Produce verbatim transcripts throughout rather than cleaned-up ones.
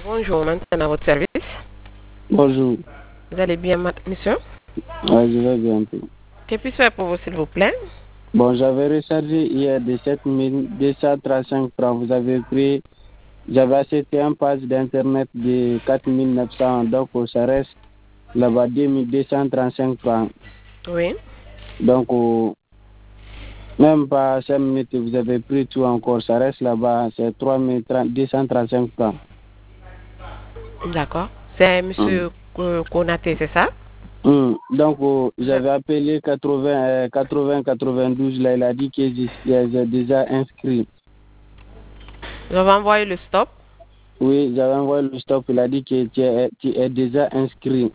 Bonjour, maintenant à votre service. Bonjour. Vous allez bien, monsieur? Oui, je vais bien. Que puis-je faire pour vous, s'il vous plaît? Bon, j'avais rechargé hier de sept mille deux cent trente-cinq francs. Vous avez pris, j'avais acheté un pass d'internet de quatre mille neuf cents, donc ça reste là-bas deux mille deux cent trente-cinq francs. Oui. Donc, euh, même pas cinq minutes, vous avez pris tout encore, ça reste là-bas, c'est trois mille deux cent trente-cinq francs. D'accord. C'est monsieur mm. Konaté, c'est ça? Mm. Donc, euh, j'avais appelé quatre-vingts, quatre-vingts, quatre-vingt-douze, là, il a dit que j'ai déjà inscrit. Vous avez envoyé le stop? Oui, j'avais envoyé le stop, il a dit que tu es, tu es déjà inscrit.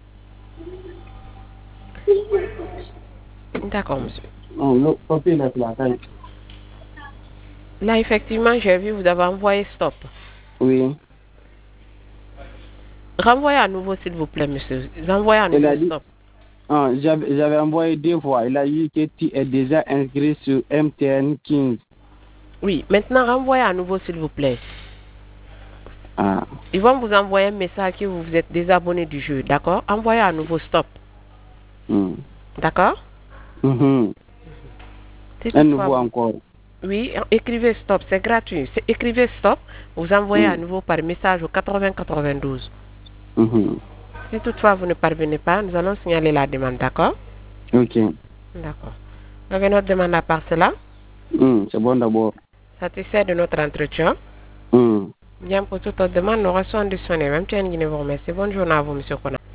D'accord, monsieur. Oh, le papier là, là, là, effectivement, j'ai vu, vous avez envoyé stop. Oui. Renvoyez à nouveau, s'il vous plaît, monsieur. Renvoyez à nouveau Il a dit, stop. ah, j'avais, j'avais envoyé deux fois. Il a dit que tu es déjà inscrit sur M T N quinze. Oui, maintenant, renvoyez à nouveau, s'il vous plaît. Ah. Ils vont vous envoyer un message que vous vous êtes désabonné du jeu, d'accord? Envoyez à nouveau stop. Mm. D'accord? Mm-hmm. Un nouveau vous... encore. Oui, écrivez stop, c'est gratuit. C'est, écrivez stop, vous envoyez mm. à nouveau par message au quatre-vingts quatre-vingt-douze. Mm-hmm. Si toutefois vous ne parvenez pas, nous allons signaler la demande, d'accord? Ok. D'accord. Vous avez notre demande à part cela? Mm, c'est bon d'abord. Satisfait de notre entretien? Mm. Bien, pour toute autre demande, nous recevons du sonnet. Même tiens, vous remercie. Bonne journée à vous, monsieur Kona.